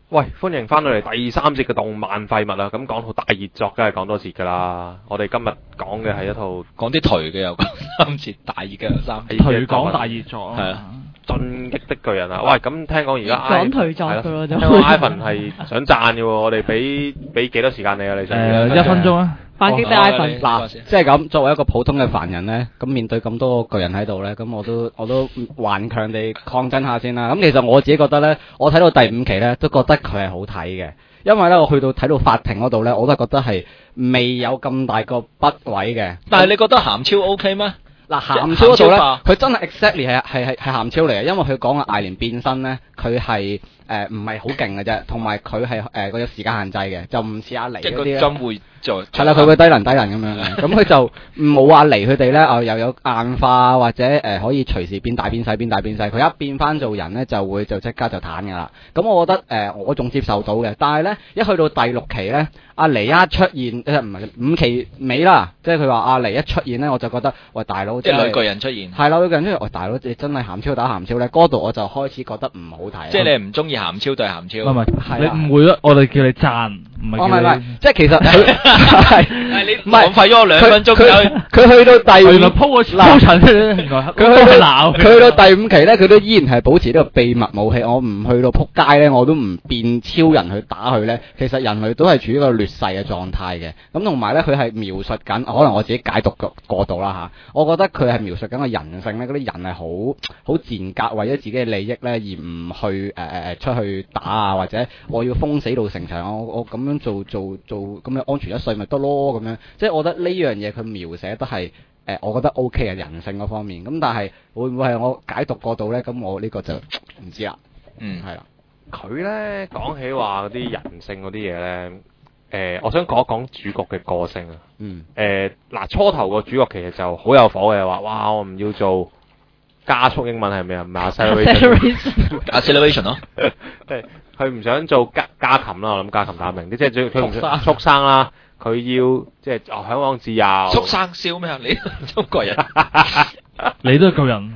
喂，歡迎翻到嚟第三節嘅動漫廢物啦！咁講套大熱作，梗係講多節噶啦。我哋今日講嘅係一套講啲頹嘅又講三節，大熱嘅又三節。 頹講大熱作係啊， 進擊的巨人啊！喂，咁聽講而家講頹作噶咯，就聽講 Ivan 係想讚嘅喎，我哋俾幾多時間你啊？你想 1分鐘啊！ 反擊的 Ivan 嗱，即係咁，作為一個普通嘅凡人咧，咁面對咁多個巨人喺度咧，咁我都頑強地抗爭下先啦。咁其實我自己覺得咧，我睇到第5期咧，都覺得佢係好睇嘅，因為咧我睇到法庭嗰度咧，我都係覺得係未有咁大個筆位嘅。 但係你覺得鹹超 OK 咩？ 嗱，鹹超嗰度咧，佢真係 exactly 係鹹超嚟嘅，因為佢講嘅艾連變身咧，佢係唔係好勁嘅啫，同埋佢係佢有時間限制嘅，就唔似阿尼嗰啲咧。 針會做係啦，佢會低能咁樣嘅，咁佢就冇阿尼佢哋咧，又有硬化或者可以隨時變大變細，佢一變翻做人咧就即刻就彈㗎啦。咁我覺得我仲接受到嘅，但係咧一去到第6期咧，阿尼一出現，唔係5期尾啦，即係佢話阿尼一出現咧，我就覺得喂大佬， 即係女巨人出現。 係啦，女巨人出現，喂大佬，你真係鹹超打鹹超咧，嗰度我就開始覺得唔好睇。 即係你唔中意鹹超對鹹超。 唔係，你誤會咗，我哋叫你讚，唔係叫你。 即係其實你浪費咗我2分鐘。 佢去到第5， 原來鋪陳佢去到第5期咧，佢都依然係保持呢個秘密武器。我唔去到撲街咧，我都唔變超人去打佢咧。其實人類都係處於一個劣勢嘅狀態嘅。咁同埋咧，佢係描述緊，可能我自己解讀過度啦嚇。我覺得佢係描述緊個人性咧，嗰啲人係好賤格，為咗自己嘅利益咧，而唔去出去打啊，或者我要封死到城牆，我咁樣做咁樣安全一世咪得咯咁樣。即係我覺得呢樣嘢佢描寫得係我覺得 OK 嘅人性嗰方面。咁但係會唔會係我解讀過度咧？咁我呢個就唔知啦。係啦。 佢咧講起話嗰啲人性嗰啲嘢咧，我想講一講主角嘅個性啊。嗱，初頭個主角其實就好有火嘅，話哇我唔要做加速，英文係咩啊？唔係 acceleration 咯。 佢唔想做家禽啦，我諗家禽打明啲，即係佢唔想畜生啦。佢要即係向往自由。 畜生笑咩啊？你中國人， 你都係巨人。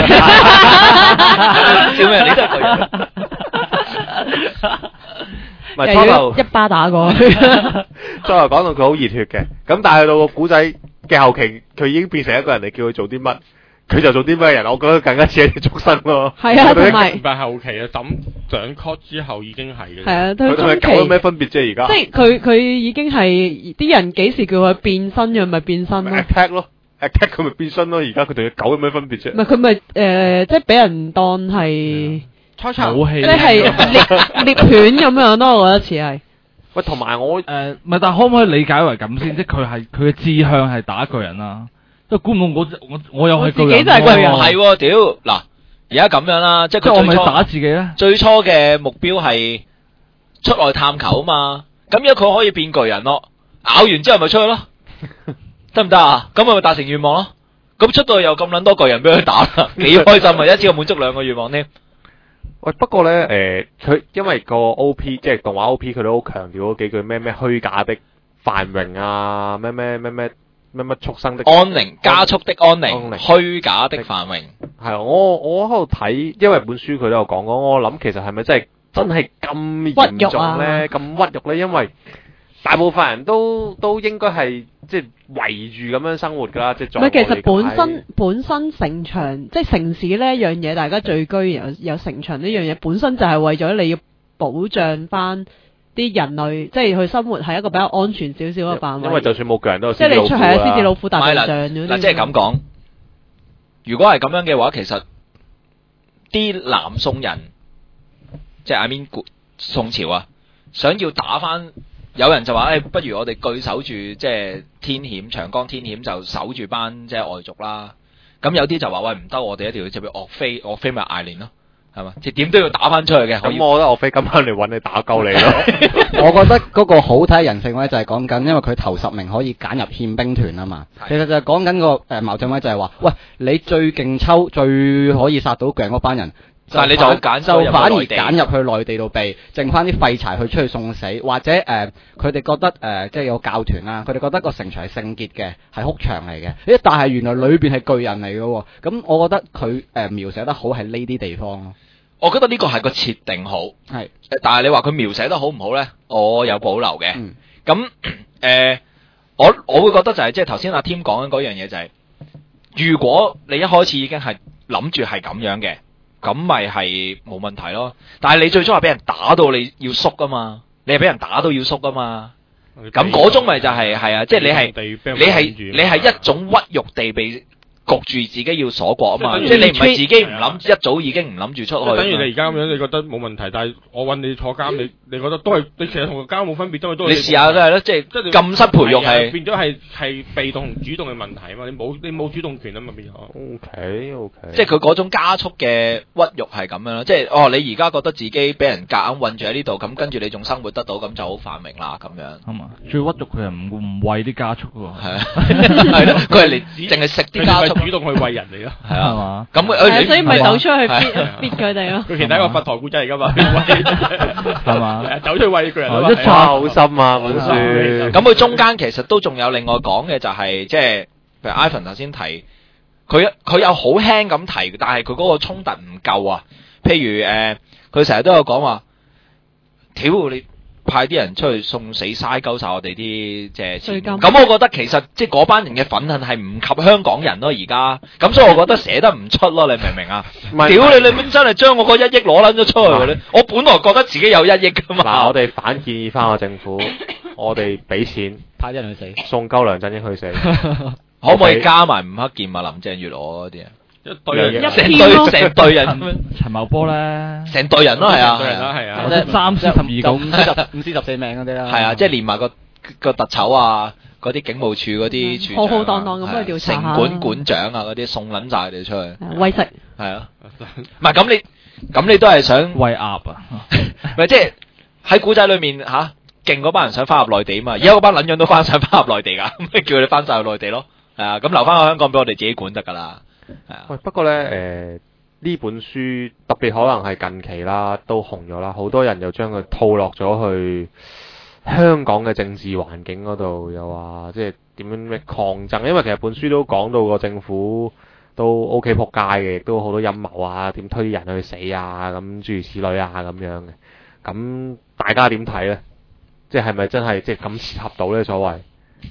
笑咩？你都係巨人。 唔係初頭一巴打過去。 初頭講到佢好熱血嘅，咁但係去到個古仔嘅後期，佢已經變成一個人，你叫佢做啲乜，佢就做啲咩人，我覺得更加似一隻畜生咯。 係啊，同埋唔係後期啊，上 cut 之後已經係嘅。 係啊， 佢同佢狗有咩分別啫？而家即係佢已經係啲人幾時叫佢變身嘅咪變身咯。 attack 咯 ，attack 佢咪變身咯。而家佢同佢狗有咩分別啫？ 唔係佢咪即係俾人當係武器， 即係獵犬咁樣咯。我覺得似係。 喂，同埋我唔係，但係可唔可以理解為咁先？即係佢嘅志向係打巨人啦。即係估唔到我又係巨人。 自己就係巨人。 係喎，屌嗱！而家咁樣啦，即係佢我咪打自己咧。 最初嘅目標係出外探求啊嘛，咁而家佢可以變巨人咯，咬完之後咪出去咯，得唔得啊？咁咪達成願望咯。咁出到去又咁撚多巨人俾佢打啦，幾開心啊！一次過滿足2個願望添。 喂，不過咧佢因為個 O.P. 即係動畫 O.P. 佢都好強調嗰幾句咩虛假的繁榮啊，咩畜生的安寧，加速的安寧，虛假的繁榮。 係我喺度睇，因為本書佢都有講過，我諗其實係咪真係咁嚴重咧？咁屈辱咧？因為大部分人都應該係即係圍住咁樣生活㗎啦，即係。唔係， 其實本身城牆即係城市呢一樣嘢，大家聚居有城牆呢樣嘢，本身就係為咗你要保障翻啲人類，即係去生活係一個比較安全少少嘅範圍。因為就算冇巨人都有即係你出係獅子老虎大象嗰啲。 嗱，即係咁講，如果係咁樣嘅話，其實啲南宋人，即係 I mean 宋朝啊，想要打翻，有人就話不如我哋據守住即係天險，長江天險就守住班即係外族啦。咁有啲就話喂唔得，我哋一定要接俾岳飛咪艾連咯。係嘛？即點都要打翻出去嘅。 咁我覺得岳飛今晚嚟揾你打鳩你咯。 我覺得嗰個好睇人性咧，就係講緊，因為佢頭10名可以揀入憲兵團啊嘛。其實就係講緊個矛盾位，就係話，喂，你最勁抽、最可以殺到巨人嗰班人， 但係你就反而揀入去內地度避，剩翻啲廢柴去出去送死，或者佢哋覺得即係有教團啦，佢哋覺得個城牆係聖潔嘅，係哭牆嚟嘅。但係原來裏邊係巨人嚟嘅喎。咁我覺得佢描寫得好係呢啲地方咯。 我覺得呢個係個設定好， 係， 但係你話佢描寫得好唔好咧？我有保留嘅。 嗯咁我會覺得就係即係頭先阿 Tim 講緊嗰樣嘢就係，如果你一開始已經係諗住係咁樣嘅，咁咪係冇問題咯。但係你最初係俾人打到你要縮啊嘛，你係俾人打到要縮啊嘛。咁嗰種咪就係啊，即係你係一種屈辱地被焗住自己要鎖國啊嘛，即係你唔係自己唔諗，一早已經唔諗住出去。 等於你而家咁樣，你覺得冇問題，但係我揾你坐監，你覺得都係你其實同個監冇分別，都係你試下都係咯，即係禁室培育係變咗係被動同主動嘅問題啊嘛，你冇主動權啊嘛變咗。 OK， 即係佢嗰種加速嘅屈辱係咁樣咯，即係你而家覺得自己俾人夾硬韞住喺呢度，咁跟住你仲生活得到，咁就好繁榮啦咁樣。 係嘛？最屈辱佢係唔餵啲加速喎。 係啊，係咯，佢係嚟淨係食啲加速。 主動去餵人嚟咯， 係啊嘛？ 咁所以咪走出去搣佢哋咯。 佢其實係一個佛陀故仔嚟噶嘛， 係嘛？ 走出去餵佢人咯。 一哇，好深啊本書。 咁佢中間其實都仲有另外講嘅就係即係，譬如 Ivan 頭先提，佢有好輕咁提，但係佢嗰個衝突唔夠啊。譬如佢成日都有講話，屌你！派啲人出去送死嘥鳩晒我哋啲即係錢，咁我覺得其實即係嗰班人嘅憤恨係唔及香港人咯而家，咁所以我覺得寫得唔出咯，你明唔明啊？屌你真係將我嗰1億攞撚咗出去嘅咧，我本來覺得自己有1億噶嘛。 嗱，我哋反建議翻個政府，我哋俾錢派啲人去死， 送鳩梁振英去死， 可唔可以加埋吳克儉啊、林鄭月娥嗰啲啊？成隊人， 陳茂波咧， 成隊人咯，係啊， 係啊， 3C12個 5C14命嗰啲啦， 係啊，即係連埋個特首啊，嗰啲警務處嗰啲處長， 浩浩蕩蕩咁去調查下城管館長啊嗰啲送撚晒佢哋出去， 喂食係啊，唔係咁你都係想餵鴨啊？ 咪即係喺古仔裏面嚇勁嗰班人想翻入內地嘛，而家嗰班撚樣都想翻入內地㗎，咁叫佢哋翻晒去內地咯，係啊，咁留翻去香港俾我哋自己管得㗎啦。 喂，不過咧，呢本書特別可能係近期啦，都紅咗啦，好多人又將佢套落咗去香港嘅政治環境嗰度，又話即係點樣咩抗爭，因為其實本書都講到個政府都 OK 仆街嘅，亦都好多陰謀啊，點推啲人去死啊，咁諸如此類啊咁樣嘅，咁大家點睇咧？即係咪真係即係咁切合到呢所謂？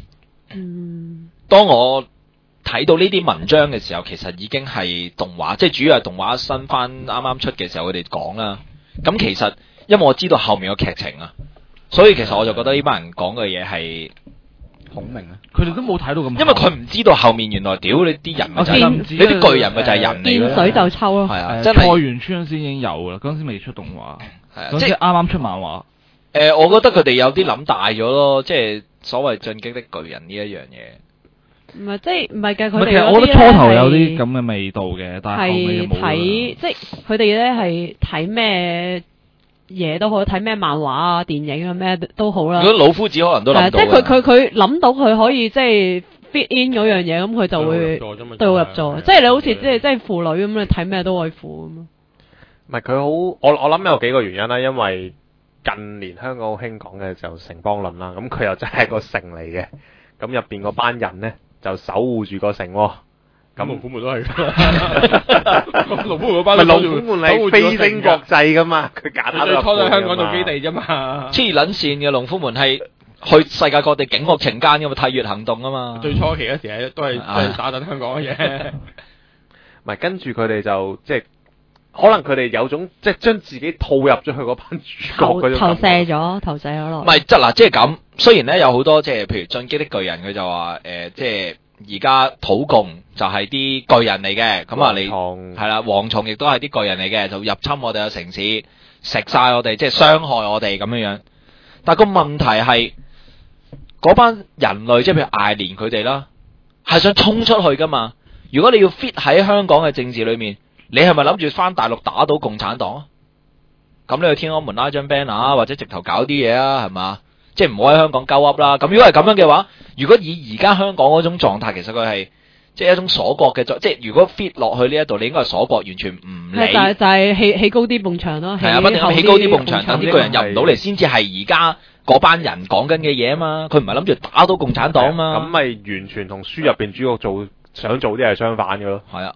當我睇到呢啲文章嘅時候，其實已經係動畫，即係主要係動畫新翻啱啱出嘅時候，佢哋講啦。咁其實因為我知道後面個劇情啊，所以其實我就覺得呢班人講嘅嘢係孔明啊， 佢哋都冇睇到咁， 因為佢唔知道後面原來屌你啲人咪就係呢啲巨人咪就係人嚟見水就抽咯。 係啊， 菜園村先已經有㗎啦，嗰陣時未出動畫，嗰陣時啱啱出漫畫。 我覺得佢哋有啲諗大咗咯，即係所謂進擊的巨人呢一樣嘢。 唔係即係唔係嘅，佢哋其實我覺得初頭有啲咁嘅味道嘅，但係後尾冇啦。 即係佢哋咧係睇咩嘢都好，睇咩漫畫啊、電影啊咩都好啦。 如果老夫子可能都諗到， 即係佢諗到佢可以即係 fit in 嗰樣嘢，咁佢就會對號入座。即係你好似即係父女咁，你睇咩都愛父咁。 唔係佢好，我諗有幾個原因啦，因為近年香港好興講嘅就城邦論啦，咁佢又真係個城嚟嘅，咁入邊嗰班人咧就守護住個城喎。咁龍虎門都係，龍虎門嗰班龍虎門係飛升國際噶嘛，佢揀最初喺香港做基地啫嘛。 黐撚線嘅龍虎門係去世界各地警惡懲奸噶嘛，太乙行動啊嘛。 最初期嗰時都係打緊香港嘅嘢。 唔係跟住佢哋就即係。可能佢哋有種即係將自己套入咗去嗰班主角嗰種投射咗落。 唔係即係咁。雖然咧有好多即係譬如進擊的巨人，佢就話即係而家土共就係啲巨人嚟嘅，咁啊你係啦，蝗蟲亦都係啲巨人嚟嘅，就入侵我哋嘅城市，食晒我哋，即係傷害我哋咁樣樣。但係個問題係嗰班人類，即係譬如艾連佢哋啦，係想衝出去噶嘛。如果你要 fit 喺香港嘅政治裏面，你係咪諗住翻大陸打倒共產黨啊？咁你去天安門拉張 banner 或者直頭搞啲嘢啊，係嘛？即係唔好喺香港鳩噏啦。咁如果係咁樣嘅話，如果以而家香港嗰種狀態，其實佢係即係一種鎖國嘅即係如果 fit 落去呢一度，你應該係鎖國，完全唔理。 就係起高啲埲牆咯。 係啊，不斷起高啲埲牆，等啲巨人入唔到嚟，先至係而家嗰班人講緊嘅嘢啊嘛。佢唔係諗住打倒共產黨啊嘛。 咁咪完全同書入邊主角想做啲係相反嘅咯。 係啊。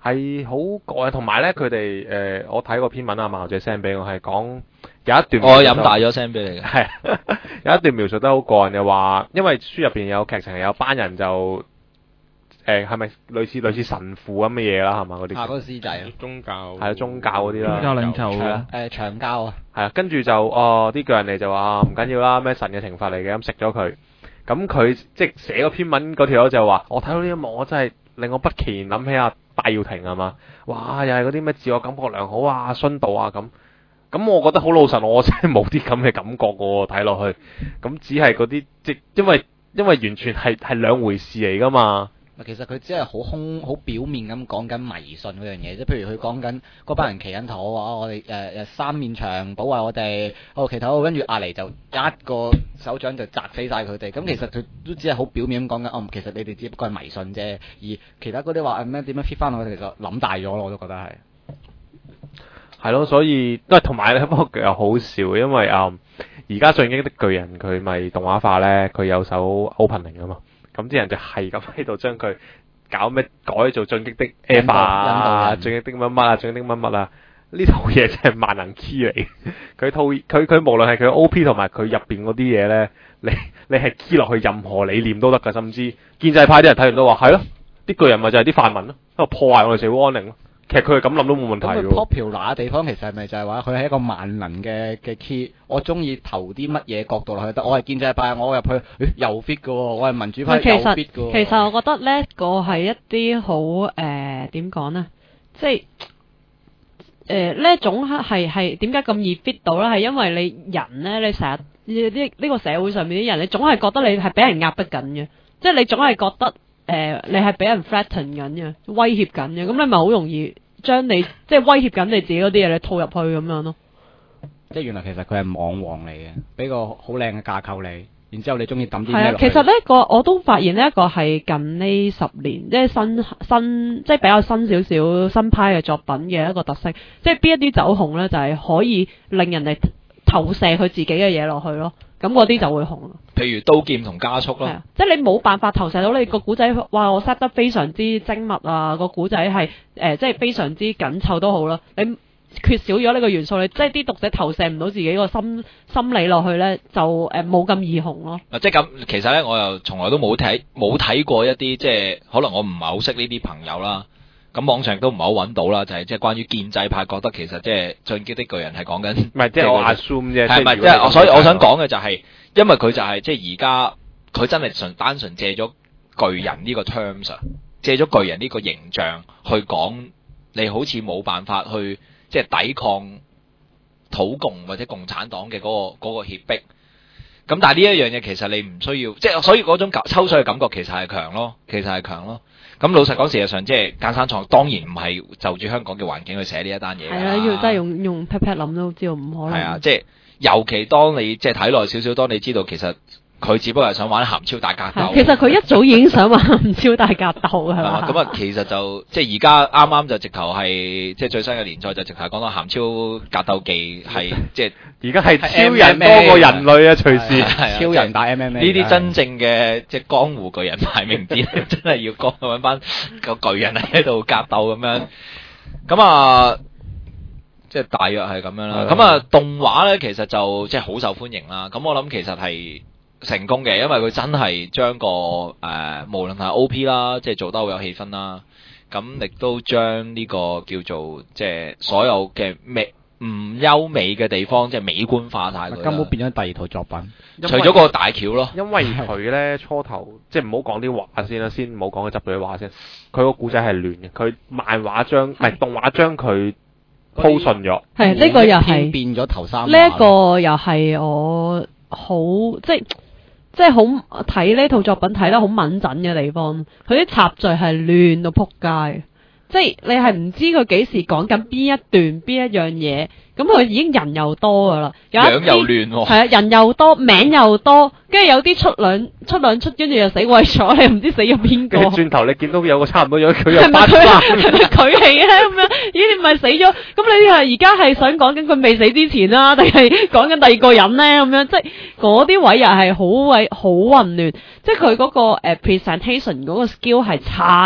係好過癮，同埋咧佢哋我睇過篇文啊，茅姐 send 俾我係講有一段我飲大咗 send 俾你嘅， 係有一段描述得好過癮嘅話，因為書入邊有劇情有班人就係咪類似神父咁嘅嘢啦，係嘛嗰啲？ 嗰個師仔啊， 宗教係啊，宗教嗰啲啦， 宗教領袖係啊，長教啊， 係啊，跟住就啲巨人嚟就話唔緊要啦，咩神嘅懲罰嚟嘅，咁食咗佢。咁佢即係寫嗰篇文嗰條友就話：我睇到呢一幕，我真係令我不期然諗起阿戴耀廷係嘛？哇！又係嗰啲咩自我感覺良好啊、殉道啊咁。咁我覺得好老實，我真係冇啲咁嘅感覺喎，睇落去。咁只係嗰啲即因為完全係兩回事嚟㗎嘛。 其實佢只係好表面咁講緊迷信嗰樣嘢，即係譬如佢講緊嗰班人祈緊禱話，我哋三面牆保衛我哋，祈禱，跟住阿尼就一個手掌就砸死晒佢哋。咁其實佢都只係好表面咁講緊，其實你哋只不過係迷信啫。而其他嗰啲話咩點樣 fit 翻我哋，其實諗大咗咯，我都覺得係。 係咯，所以都係同埋咧，不過又好笑，因為而家進擊的巨人佢咪動畫化咧，佢有首 opening 啊嘛。咁啲人就係咁喺度將佢搞咩改做進擊的 Eva 啊，進擊的乜乜啊，進擊的乜乜啊，呢套嘢真係萬能 key 嚟。佢無論係佢 OP 同埋佢入邊嗰啲嘢咧，你係 key 落去任何理念都得㗎，甚至建制派啲人睇完都話係咯，啲巨人咪就係啲泛民咯，喺度破壞我哋社會安寧咯。其實佢係咁諗都冇問題喎。 popular 嘅地方其實係咪就係話佢係一個萬能嘅 key？我中意投啲乜嘢角度落去得？我係建制派，我入去又 fit 嘅喎；我係民主派又 fit 嘅喎。 其實我覺得呢個係一啲好點講呢？即係呢一種係點解咁易 fit 到呢？係因為你人呢，你成日呢個社會上面啲人，你總係覺得你係俾人壓迫緊嘅，即係你總係覺得。你係俾人 threaten 緊嘅，威脅緊嘅，咁你咪好容易將你即係威脅緊你自己嗰啲嘢，你套入去咁樣咯。 即係原來其實佢係網王嚟嘅，俾個好靚嘅架構你，然之後你中意抌啲咩落去。其實呢個我都發現呢一個係近呢10年，即係新即係比較新少少新派嘅作品嘅一個特色，即係邊一啲走紅咧，就係可以令人哋投射佢自己嘅嘢落去咯。咁嗰啲就會紅咯。譬如刀劍同加速咯， 即係你冇辦法投射到你個古仔，哇！我 set 得非常之精密啊，個古仔係即係非常之緊湊都好啦。你缺少咗呢個元素，你即係啲讀者投射唔到自己個心理落去咧，就冇咁易紅咯。 即係咁，其實咧我又從來都冇睇過一啲即係可能我唔係好識呢啲朋友啦。咁網上都唔係好揾到啦，就係即係關於建制派覺得其實即係進擊的巨人係講緊， 唔係即係我 assume 啫， 係咪即係所以我想講嘅就係，因為佢就係即係而家佢真係單純借咗巨人呢個 terms， 借咗巨人呢個形象去講，你好似冇辦法去即係抵抗土共或者共產黨嘅嗰個脅迫。咁但係呢一樣嘢其實你唔需要，即係所以嗰種抽水嘅感覺其實係強咯。咁老實講，事實上即係間山創當然唔係就住香港嘅環境去寫呢一單嘢。 係啊，要真係用 pat pat 諗都知道唔可能。 係啊，即係尤其當你即係睇耐少少，當你知道其實佢只不過係想玩鹹超大格鬥。 其實佢一早已經想玩鹹超大格鬥係嘛？ 咁啊，其實就即係而家啱啱就直頭係即係最新嘅連載就直頭講到鹹超格鬥技係即係而家係超人多過人類啊！隨時超人打 MMA 呢啲真正嘅即係江湖巨人排名啲，真係要揾翻個巨人喺度格鬥咁樣。咁啊，即係大約係咁樣啦。咁啊，動畫咧其實就即係好受歡迎啦。咁我諗其實係成功嘅，因為佢真係將個無論係 OP 啦，即係做得好有氣氛啦。咁亦都將呢個叫做即係所有嘅唔優美嘅地方，即係美觀化晒佢， 根本變咗第二套作品。 除咗個大橋咯， 因為佢咧初頭即係唔好講啲畫先啦，先唔好講佢執佢啲畫先。佢個故仔係亂嘅，佢漫畫將唔係動畫將佢鋪順咗。 係呢個又係變咗頭三。 呢一個又係我好即係好睇呢套作品睇得好敏感嘅地方。佢啲插敘係亂到撲街。即係你係唔知佢幾時講緊邊一段邊一樣嘢，咁佢已經人又多噶啦， 樣又亂喎， 係啊，人又多，名又多，跟住有啲出兩出，跟住又死鬼咗，你唔知死咗邊個。 轉頭你見到有個差唔多樣，佢又係咪佢嚟咧咁樣？咦，你咪死咗？咁你係而家係想講緊佢未死之前啦，定係講緊第二個人咧？咁樣即係嗰啲位又係好混亂，即係佢嗰個presentation 嗰個 skill 係差噶。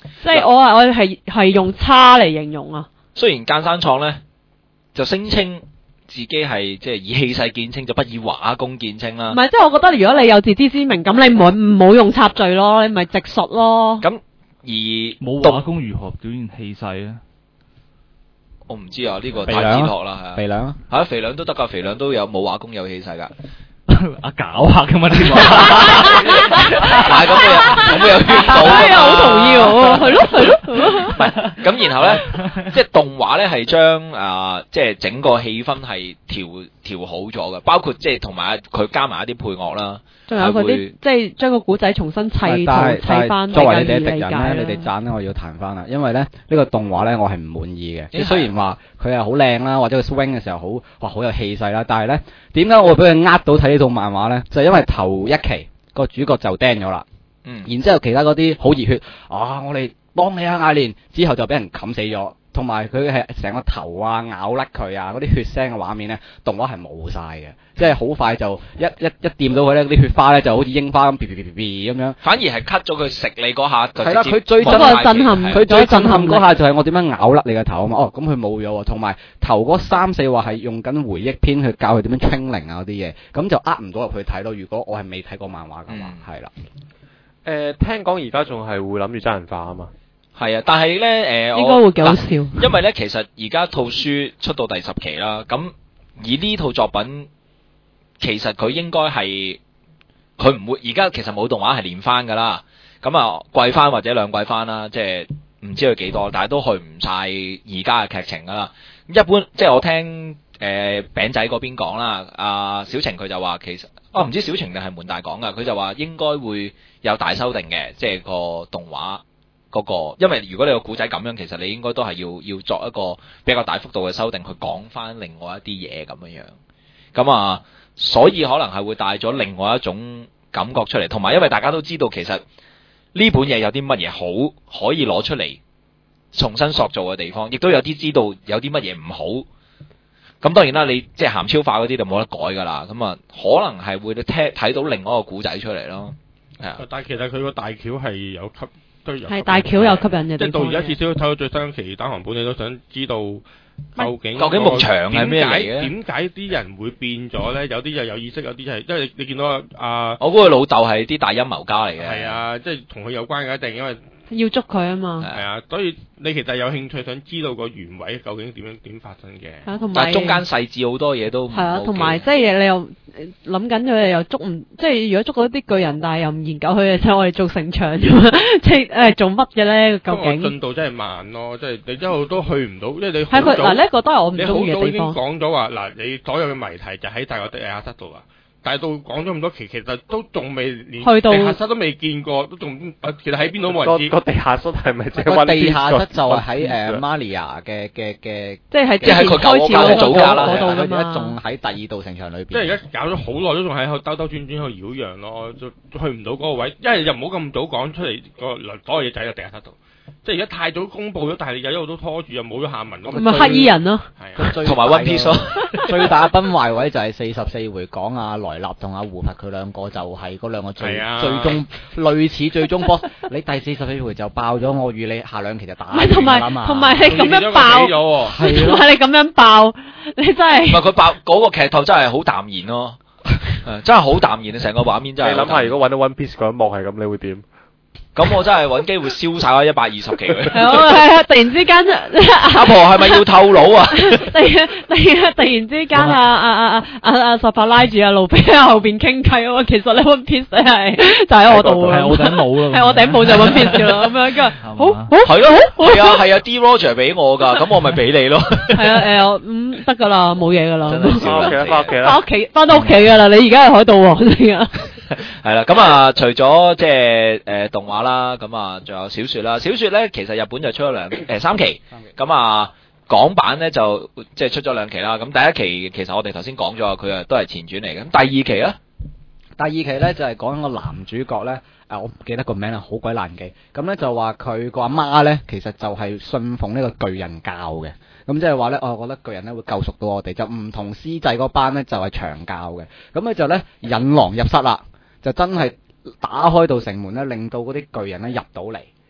即係我係用差嚟形容啊。 雖然間山創咧就聲稱自己係即係以氣勢見稱，就不以畫功見稱啦。 唔係，即係我覺得如果你有自知之明，咁你唔好用插敘咯，你咪直述咯。 咁而冇畫功如何表現氣勢咧？ 我唔知啊，呢個太哲學啦，係啊。 肥兩嚇肥兩都得㗎，肥兩都有冇畫功有氣勢㗎。 搞下㗎嘛呢個， 但係咁有圈到哎呀，好同意喎，係咯。 唔係咁，然後咧，即係動畫咧係將即係整個氣氛係調好咗嘅，包括即係同埋佢加埋一啲配樂啦。 仲有嗰啲即係將個古仔重新砌翻。 作為你哋嘅敵人咧，你哋讚咧，我要彈翻啦，因為咧呢個動畫咧我係唔滿意嘅。即係雖然話佢係好靚啦，或者佢 swing 嘅時候好有氣勢啦，但係咧點解我會俾佢呃到睇呢套漫畫咧？就係因為頭一期個主角就釘咗啦，然之後其他嗰啲好熱血我哋幫你啊艾連，之後就俾人冚死咗。同埋佢係成個頭咬甩佢嗰啲血腥嘅畫面咧，動畫係冇晒嘅，即係好快就一掂到佢咧，啲血花咧就好似櫻花咁，咁樣。反而係 cut 咗佢食你嗰下，係啦，佢最震撼嗰下就係我點樣咬甩你個頭啊嘛。咁佢冇咗，同埋頭嗰3-4話係用緊回憶篇去教佢點樣 training 嗰啲嘢，咁就呃唔到入去睇咯。如果我係未睇過漫畫嘅話，係啦。 聽講而家仲係會諗住真人化啊嘛。 係啊，但係咧應該會幾好笑。 因為咧，其實而家套書出到第10期啦，咁以呢套作品，其實佢應該係佢唔會而家其實冇動畫係連番噶啦，咁季番或者2季番啦，即係唔知佢幾多，但係都去唔晒而家嘅劇情噶啦。一般即係我聽餅仔嗰邊講啦，小晴佢就話其實唔知小晴定係門大講噶，佢就話應該會有大修訂嘅，即係個動畫。因為如果你個古仔咁樣，其實你應該都係要作一個比較大幅度嘅修訂，去講翻另外一啲嘢咁樣。咁所以可能係會帶咗另外一種感覺出嚟，同埋因為大家都知道其實呢本嘢有啲乜嘢好可以攞出嚟重新塑造嘅地方，亦都有啲知道有啲乜嘢唔好。咁當然啦，你即係鹹超化嗰啲就冇得改㗎啦。咁可能係會睇到另外一個古仔出嚟咯。係啊， 但係其實佢個大橋係有吸。 係大橋有吸引嘅， 即係到而家至少睇到最新期單行本，你都想知道究竟牧場係咩嚟嘅？ 點解啲人會變咗咧？有啲就有意識，有啲係因為你見到我估佢老豆係啲大陰謀家嚟嘅。係啊，即係同佢有關嘅，一定因為要捉佢啊嘛。 係啊，所以你其實有興趣想知道個原委究竟點發生嘅。 但係中間細緻好多嘢都係啊，同埋即係你又諗緊佢哋又捉唔，即係如果捉到啲巨人，但係又唔研究佢嘅，即係我哋做城牆啫嘛，即係做乜嘅咧？究竟進度真係慢咯，即係你一路都去唔到，因為你係佢嗱呢個都係我唔中意嘅地方。 你好早已經講咗話嗱，你所有嘅謎題就喺大個地下室度啊。但係到講咗咁多期，其實都仲未連地下室都未見過，都仲其實喺邊度冇人知。 個地下室係咪即係個地下室就係喺Maria 嘅， 即係佢舊家嘅祖家啦， 嗰度而家仲喺第2道城牆裏邊。 即係而家搞咗好耐，都仲喺度兜兜轉轉去擾攘咯，就去唔到嗰個位。因為又唔好咁早講出嚟，所有嘢就喺個地下室度。即係而家太早公佈咗，但係你又一路都拖住，又冇咗下文。 咁咪黑衣人咯， 同埋 One Piece 咯。 最大崩壞位就係44回講萊納同胡佛佢兩個就係嗰兩個最終類似最終 boss。你第44回就爆咗，我預你下2期就打完㗎嘛。 同埋你咁樣爆，同埋你咁樣爆，你真係。 唔係佢爆嗰個劇透真係好淡然咯，真係好淡然啊！成個畫面真係。 你諗下，如果揾到 One Piece 嗰一幕係咁，你會點？ 咁我真係揾機會燒晒嗰120期佢。 係啊！突然之間， 阿婆係咪要透露啊？ 突然之間，十八拉住阿路比喺後邊傾偈喎。其實你 One Piece 係就喺我度喎。 係我頂帽咯。 係我頂帽就 One Piece 啦。咁樣跟住好係咯，係啊 D Roger 俾我㗎，咁我咪俾你咯。 係啊得㗎啦，冇嘢㗎啦。翻到屋企㗎啦。你而家係海盜王嚟㗎。 係啦，咁除咗即係動畫啦，咁仲有小說啦。小說咧，其實日本就出咗3期，咁港版咧就即係出咗2期啦。咁第1期其實我哋頭先講咗，佢都係前傳嚟嘅。咁第2期咧， 第2期咧就係講緊個男主角咧，我唔記得個名啦，好鬼難記。咁咧就話佢個阿媽咧，其實就係信奉呢個巨人教嘅。咁即係話咧，我覺得巨人咧會救贖到我哋，就唔同師弟嗰班咧就係長教嘅。咁咧就咧引狼入室啦。就真係打開到城門咧，令到嗰啲巨人咧入到嚟，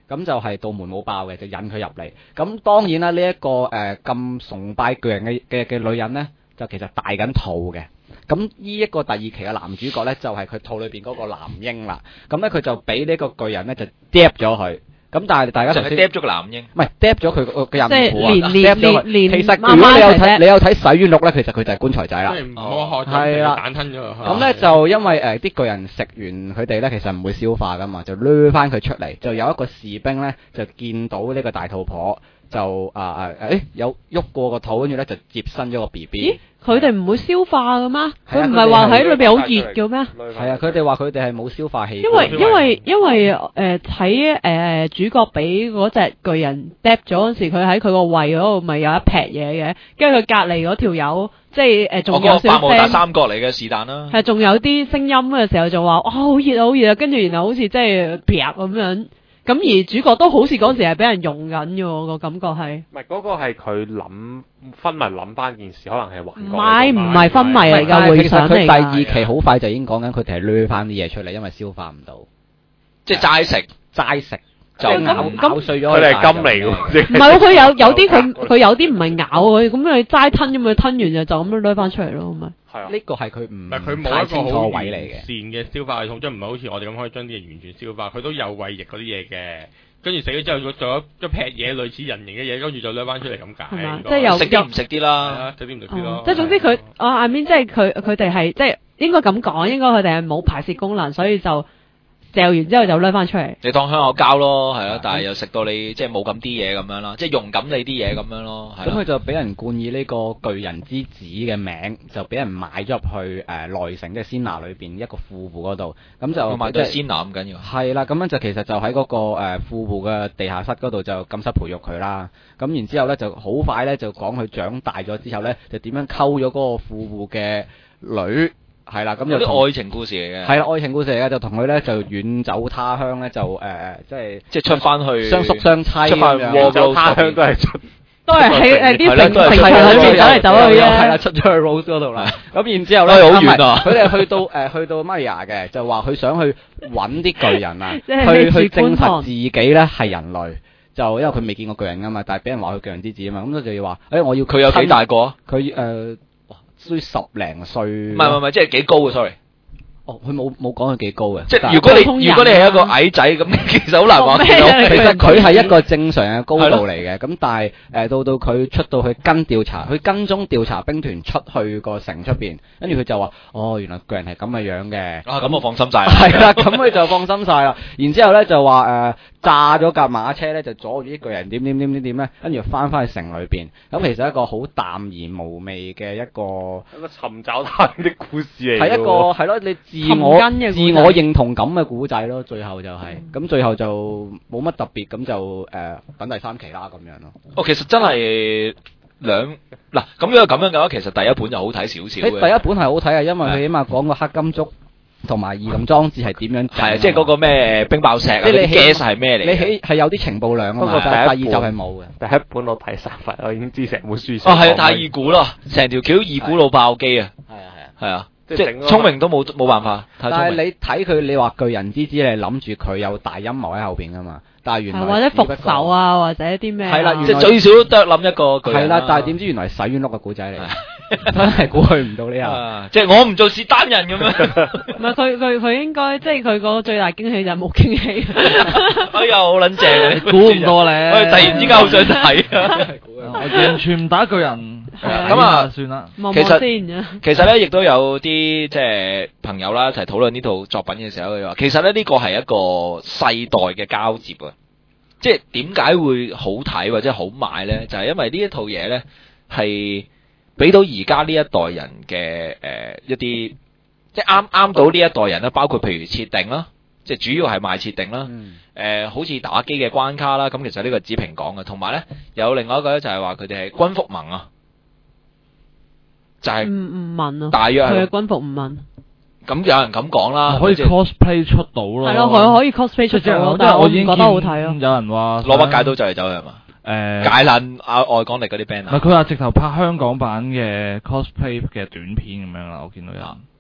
咁就係道門冇爆嘅，就引佢入嚟。咁當然啦，呢一個咁崇拜巨人嘅女人咧，就其實大緊肚嘅。咁呢一個第二期嘅男主角咧，就係佢肚裏邊嗰個男嬰啦。咁咧佢就俾呢個巨人咧就嗒咗佢。咁但係大家就係嗒咗個男嬰， 唔係嗒咗佢個孕婦啊， 即係連其實媽媽如果一齊你有睇《洗冤錄》咧，其實佢就係棺材仔啦。 唔好學係啦蛋吞咗。 咁咧就因為啲巨人食完佢哋咧，其實唔會消化噶嘛，就掠翻佢出嚟。就有一個士兵咧就見到呢個大肚婆，就有喐過個肚，跟住咧就接生咗個 BB。 咦？佢哋唔會消化嘅咩？佢唔係話喺裏邊好熱嘅咩？ 係啊，佢哋話佢哋係冇消化器。 因為睇主角俾嗰隻巨人嗒咗嗰時，佢喺佢個胃嗰度咪有一劈嘢嘅，跟住佢隔離嗰條友即係仲有少百慕達三角嚟嘅是但啦。 係仲有啲聲音嘅時候就話哇好熱啊好熱啊，跟住然後好似即係劈咁樣。咁而主角都好似嗰時係俾人用緊嘅喎，個感覺係。 唔係嗰個係佢諗昏迷諗翻件事，可能係幻覺。 唔係昏迷嚟㗎，回想嚟㗎。 其實佢第二期好快就已經講緊佢哋係掠翻啲嘢出嚟，因為消化唔到， 即係齋食就咬碎咗。 佢哋係金嚟㗎。 唔係喎，佢有啲佢有啲唔係咬佢，咁佢齋吞咁佢吞完就咁樣掠翻出嚟咯，咪。 係啊， 呢個係佢唔但佢冇太一個好完清楚位嚟善嘅。 嘅消化系統，即係唔係好似我哋咁可以將啲嘢完全消化，佢都有胃液嗰啲嘢嘅。跟住死咗之後，佢仲有一劈嘢類似人形嘅嘢，跟住就掠翻出嚟咁解。 係嘛？即係有食啲唔食啲啦， 食啲唔食啲咯。 即係總之佢I mean 即係佢哋係即係應該咁講，應該佢哋係冇排泄功能，所以就嚼完之後就掠翻出嚟。 你當香口膠咯，係咯，但係又食到你即係冇咁啲嘢咁樣啦，即係用緊你啲嘢咁樣咯。 咁佢就俾人冠以呢個巨人之子嘅名，就俾人買咗入去內城，即係仙拿裏邊一個庫庫嗰度。咁就買咗仙拿咁緊要。 係啦，咁樣就其實就喺嗰個庫庫嘅地下室嗰度就禁室培育佢啦。咁然之後咧就好快咧就講佢長大咗之後咧就點樣溝咗嗰個庫庫嘅女。係啦，咁就啲愛情故事嚟嘅。 係啦，愛情故事嚟嘅，就同佢咧就遠走他鄉咧，就即係出翻去相宿相棲出翻咁遠走他鄉都係喺啲城市裏面走嚟走去啫。 係啦，出咗去 Rose 嗰度啦。咁然之後咧， 好遠啊！ 佢哋去到 Maria 嘅，就話佢想去揾啲巨人啊，去證實自己咧係人類。就因為佢未見過巨人噶嘛，但係俾人話佢巨人之子啊嘛，咁佢就要話我要佢有幾大個啊？ 佢需10零歲。 唔係，即係幾高啊 ？sorry。 佢冇講佢幾高嘅。 即係如果你係一個矮仔咁，其實好難話見到。 其實佢係一個正常嘅高度嚟嘅。咁但係到佢出到去跟蹤調查兵團出去個城出邊，跟住佢就話：原來巨人係咁嘅樣嘅。 咁我放心晒。 係啦，咁佢就放心晒啦。然之後咧就話炸咗架馬車咧，就阻住啲巨人點咧，跟住翻去城裏邊。咁其實一個好淡而無味嘅一個尋找他的故事嚟。 係一個係咯，你自我認同感嘅古仔咯。最後就係咁，最後就冇乜特別，咁就等第3期啦咁樣咯。 其實真係嗱，咁如果咁樣嘅話，其實第一本就好睇少少嘅。 第一本係好睇啊，因為佢起碼講個黑金竹同埋移動裝置係點樣。 係即係嗰個咩冰爆石啊，啲 gas 係咩嚟？ 你係有啲情報量啊嘛。第二集係冇嘅。 第一本我睇3份，我已經知成本書。 係太易估啦，成條橋易估到爆機啊！係啊。即係聰明都冇辦法。 但係你睇佢，你話巨人之子，你諗住佢有大陰謀喺後邊噶嘛？但係原來或者復仇啊，或者啲咩？ 係啦， 即係最少都諗一個巨人。 係啦，但係點知原來係洗冤碌嘅古仔嚟，真係估佢唔到呢下。 即係我唔做是單人咁樣。 唔係佢應該即係佢個最大驚喜就係冇驚喜。 哎呀，好撚正， 估唔到咧！ 我突然之間好想睇啊！ 我完全唔打巨人。 咁啊， 算啦。 其實咧，亦都有啲即係朋友啦，一齊討論呢套作品嘅時候，佢話其實咧呢個係一個世代嘅交接啊！即係點解會好睇或者好賣咧？就係因為呢一套嘢咧係俾到而家呢一代人嘅一啲即係啱到呢一代人啦，包括譬如設定啦，即係主要係賣設定啦。好似打機嘅關卡啦，咁其實呢個子平講嘅，同埋咧有另外一個咧就係話佢哋係軍服盟啊。就係唔問啊， 大約佢嘅軍服唔問。 咁有人咁講啦， 可以 cosplay 出到咯。 係咯，佢可以 cosplay 出到咯，但係我已經覺得好睇咯。 有人話攞把戒刀走嚟走去係嘛？解爛外港力嗰啲 band 啊。 佢話直頭拍香港版嘅 cosplay 嘅短片咁樣啦，我見到有人。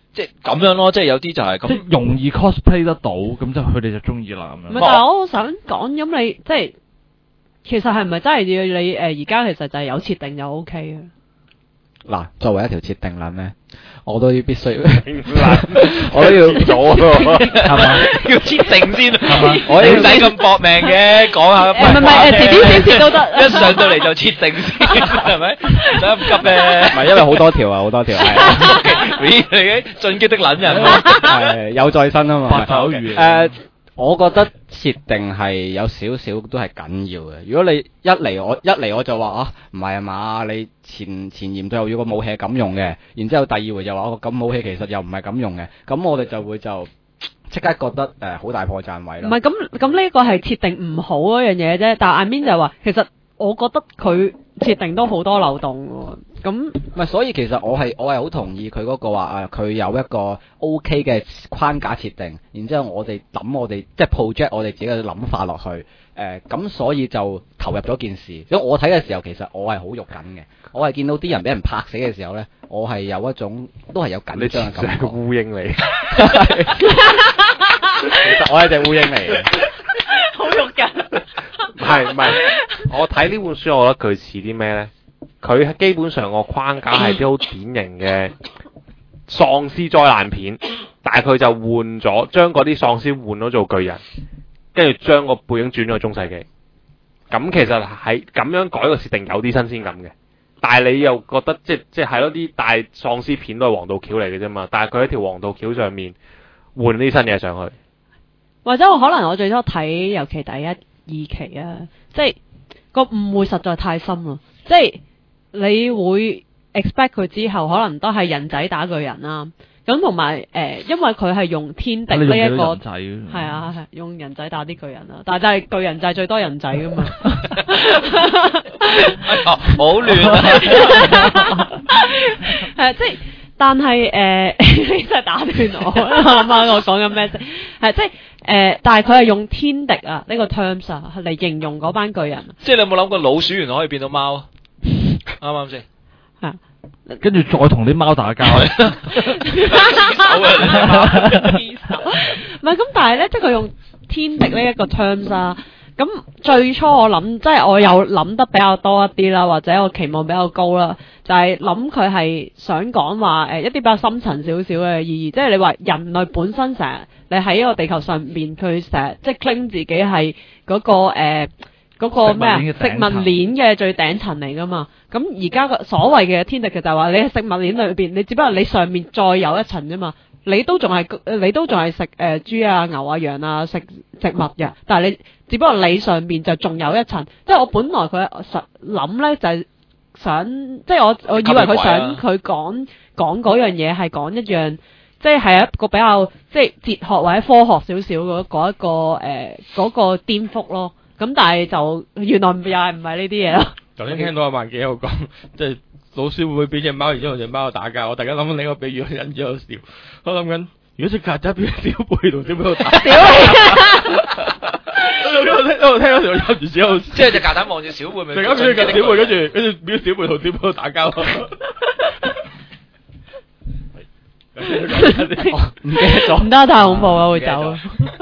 即係咁樣咯，即係有啲就係咁， 即係容易 cosplay 得到，咁就佢哋就中意啦咁樣。 唔係，但係我想講，咁你即係其實係咪真係要你而家其實就係有設定就 O K 啊？ 嗱，作為一條設定撚咧，我都要必須，我都要咗係嘛？ 要設定先， 係嘛？ 我唔使咁搏命嘅，講下。 唔係遲啲先設都得。 一上到嚟就設定先，係咪？唔使咁急嘅。 唔係因為好多條啊，好多條係。 你嘅進擊的撚人， 係有再生啊嘛。 八爪魚。 我覺得設定係有少少都係緊要嘅。如果你一嚟我就話啊，唔係啊嘛，你前言最後要個武器係咁用嘅，然之後第二回就話咁武器其實又唔係咁用嘅，咁我哋就會即刻覺得好大破綻位咯。 唔係咁呢個係設定唔好嗰樣嘢啫，但係 I mean 就係話其實我覺得佢設定都好多漏洞喎。咁唔係，所以其實我係好同意佢嗰個話佢有一個 OK 嘅框架設定，然之後我哋即係 project 我哋自己嘅諗法落去，咁所以就投入咗件事。所以我睇嘅時候，其實我係好肉緊嘅。我係見到啲人俾人拍死嘅時候咧，我係有一種都係有緊張嘅感覺。 你係個烏蠅嚟， 其實我係隻烏蠅嚟嘅， 好肉緊。 唔係，我睇呢本書，我覺得佢似啲咩咧？佢基本上個框架係啲好典型嘅喪屍災難片，但係佢就將嗰啲喪屍換咗做巨人，跟住將個背景轉咗去中世紀。咁其實係咁樣改個設定有啲新鮮感嘅，但係你又覺得即係咯，啲大喪屍片都係黃道橋嚟嘅啫嘛，但係佢喺條黃道橋上面換啲新嘢上去， 或者我可能我最初睇尤其第一二期啊，即係個誤會實在太深啦，即係。你會 expect 佢之後可能都係人仔打巨人啦，咁同埋因為佢係用天敵呢一個係啊係用人仔打啲巨人啦，但係巨人就係最多人仔噶嘛， 好亂啊！ 係即係，但係你真係打斷我，啱啱我講緊咩啫？係即係但係佢係用天敵啊呢個 terms 啊嚟形容嗰班巨人。 即係你有冇諗過老鼠原來可以變到貓？啱啱先？ 係。 跟住再同啲貓打交。 唔係咁，但係咧，即係佢用天敵呢一個 terms 啊。咁最初我諗，即係我有諗得比較多一啲啦，或者我期望比較高啦，就係諗佢係想講話一啲比較深層少少嘅意義，即係你話人類本身成日你喺一個地球上面，佢成日即係 claim 自己係嗰個咩啊？食物鏈嘅最頂層嚟噶嘛？咁而家個所謂嘅天敵就係話你喺食物鏈裏邊，你只不過你上面再有一層啫嘛。你都仲係食豬啊、牛啊、羊啊食植物嘅，但係你只不過你上邊就仲有一層。即係我本來佢實諗咧就係想，即係我以為佢想佢講嗰樣嘢係講一樣，即係一個比較即係哲學或者科學少少嗰一個嗰個顛覆咯。咁但係就原來又係唔係呢啲嘢咯。 頭先聽到阿萬幾喺度講，即係老鼠會唔會俾隻貓，然之後隻貓打交？我突然間諗緊另一個比喻，忍住喺度笑。我諗緊，如果隻曱甴俾隻小貝同小貝喺度打，我聽嗰時我忍住笑喺度。 即係隻曱甴望住小貝，咪突然間俾隻小貝，跟住俾小貝同小貝喺度打交。 唔記得咗， 唔得太恐怖啦，會走。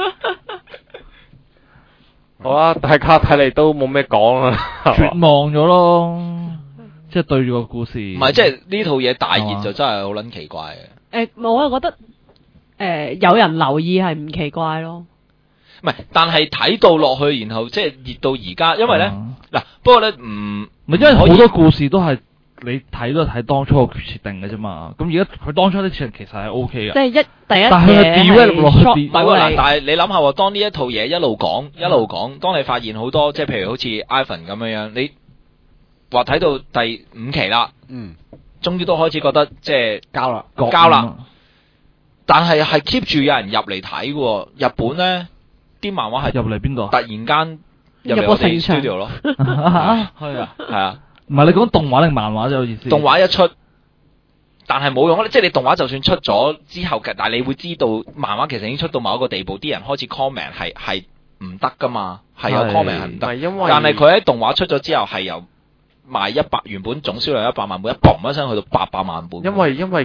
好啦，大家睇嚟都冇咩講啦， 絕望咗咯，即係對住個故事。 唔係，即係呢套嘢大熱就真係好撚奇怪嘅。 我又覺得有人留意係唔奇怪咯。 唔係，但係睇到落去，然後即係熱到而家，因為咧嗱，不過咧唔係因為好多故事都係你睇都係睇當初個設定嘅啫嘛。咁而家佢當初啲設定其實係 O K 嘅。 即係第一但係佢 develop 落去唔係喎嗱，但係你諗下喎，當呢一套嘢一路講，當你發現好多即係譬如好似 Ivan 咁樣，你話睇到第5期啦，終於都開始覺得即係交啦，但係 keep 住有人入嚟睇嘅，日本咧啲漫畫係入嚟邊度？ 突然間入嚟我哋 studio 咯，係啊， 唔係你講動畫定漫畫啫，好意思？ 動畫一出。但係冇用，即係你動畫就算出咗之後嘅，但係你會知道漫畫其實已經出到某一個地步，啲人開始 comment 係唔得噶嘛，係有 comment 係唔得。但係佢喺動畫出咗之後係由賣100，原本總銷量100萬本，一嘣一聲去到800萬本。 因為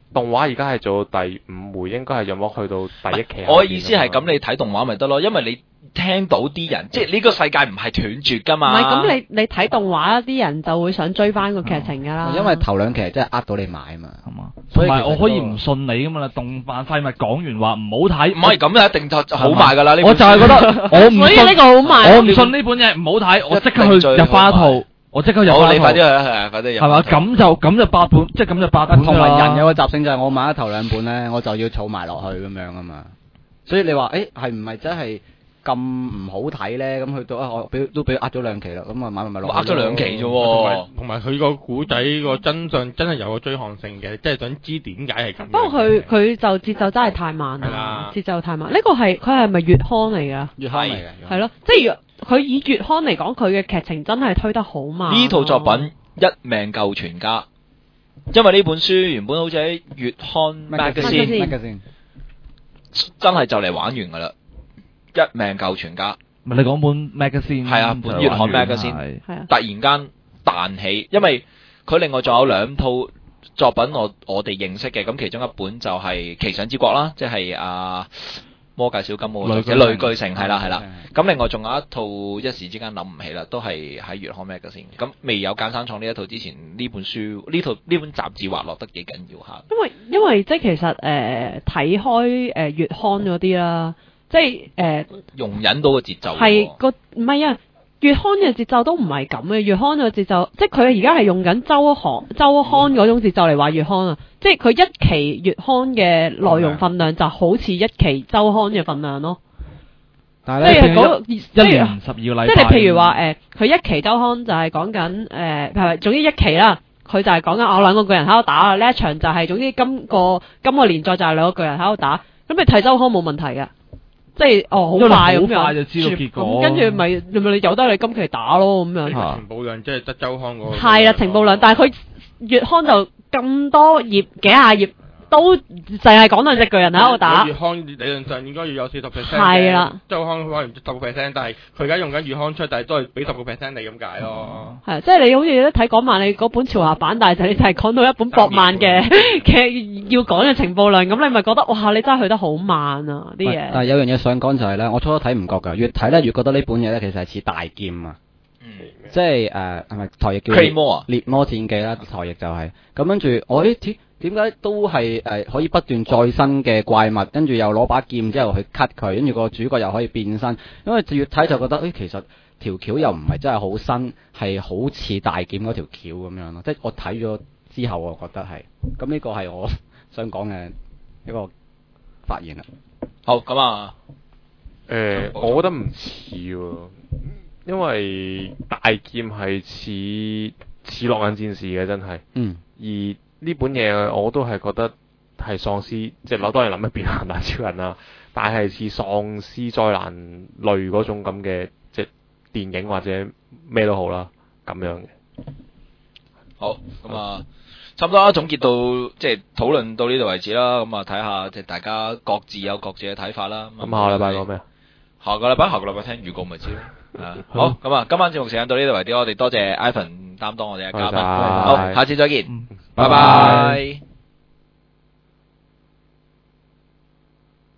動畫而家係做到第5回，應該係有冇去到第1期？ 我嘅意思係咁，你睇動畫咪得咯，因為你聽到啲人，即係呢個世界唔係斷絕噶嘛。 唔係咁，你睇動畫啲人就會想追翻個劇情噶啦。 因為頭2期真係呃到你買啊嘛， 係嘛？ 所以同埋我可以唔信你噶嘛啦，動漫廢物講完話唔好睇， 唔係咁啊，一定就好賣噶啦。 我就係覺得我唔所以呢個好賣。 我唔信呢本嘢唔好睇，我即刻去入翻一套。我即刻入翻一套。 你快啲去係快啲入。 係嘛？咁就8本，即係咁就8本。 同埋人有個習性就係我買咗頭2本咧，我就要儲埋落去咁樣啊嘛。所以你話係唔係真係咁唔好睇咧？咁去到我都俾呃咗2期啦，咁啊買咪落。 呃咗2期啫喎。 同埋佢個古仔個真相真係有個追看性嘅，即係想知點解係咁。 不過佢就節奏真係太慢啦，節奏太慢。呢個佢係咪月刊嚟㗎？ 月刊嚟嘅。 係咯，即係佢以月刊嚟講，佢嘅劇情真係推得好慢。 呢套作品一命救全家，因為呢本書原本好似喺月刊 magazine 真係就嚟玩完㗎啦，一命救全家。 唔係你講本 magazine 係啊，本月刊 magazine 突然間彈起，因為佢另外仲有2套作品我哋認識嘅，咁其中一本就係《奇想之國》啦，即係魔界小金毛或者類巨城係啦，咁另外仲有一套一時之間諗唔起啦，都係喺月刊 magazine。咁未有間生創呢一套之前，呢本書呢本雜誌滑落得幾緊要下。 因為即係其實睇開月刊嗰啲啦，即係容忍到個節奏。 係唔係啊？月刊嘅節奏都唔係咁嘅，月刊嘅節奏，即係佢而家係用緊周刊嗰種節奏嚟話月刊啊，即係佢一期月刊嘅內容分量就好似一期周刊嘅分量咯。 但係一年12個禮拜。 即係你譬如話佢一期周刊就係講緊係咪？總之一期啦，佢就係講緊我2個巨人喺度打啦，呢一場就係總之今個連載就係2個巨人喺度打，咁你睇周刊冇問題嘅。即係好快咁樣， 就知道結果。 跟住咪你由得你今期打咯咁樣。 情報量即係得周刊嗰個。 係啦，情報量，但係佢月刊就咁多頁幾廿頁，都淨係講2隻巨人喺度打。 月刊理論上應該要有40%。 係啦。 周刊可能10%，但係佢而家用緊月刊出，但係都係俾10%你咁解咯。 係，即係你好似睇港漫，你嗰本潮下版，但係你就係講到一本博漫嘅要講嘅情報量，咁你咪覺得哇，你真係去得好慢啊啲嘢。 但係有樣嘢想講就係咧，我初初睇唔覺㗎，越睇咧越覺得呢本嘢咧其實係似大劍啊。即係係咪台譯叫獵魔戰記啦？台譯就係咁，跟住我點解都係可以不斷再生嘅怪物，跟住又攞把劍之後去 cut 佢，跟住個主角又可以變身，因為越睇就覺得其實條橋又唔係真係好新，係好似大劍嗰條橋咁樣咯。即係我睇咗之後，我覺得係咁，呢個係我想講嘅一個發言啦。 好咁啊， 我覺得唔似喎，因為大劍係似落眼戰士嘅真係，而呢本嘢我都係覺得係喪屍，即係當然諗一變行大超人啦，但係似喪屍災難類嗰種咁嘅即係電影或者咩都好啦咁樣嘅。 好咁啊，差唔多啦，總結到即係討論到呢度為止啦。咁啊，睇下即係大家各自有各自嘅睇法啦。 咁下個禮拜講咩？下個禮拜聽預告咪知咯。好咁啊，今晚節目時間到呢度為止，我哋多謝 Ivan 擔當我哋嘅嘉賓。好，下次再見，拜拜。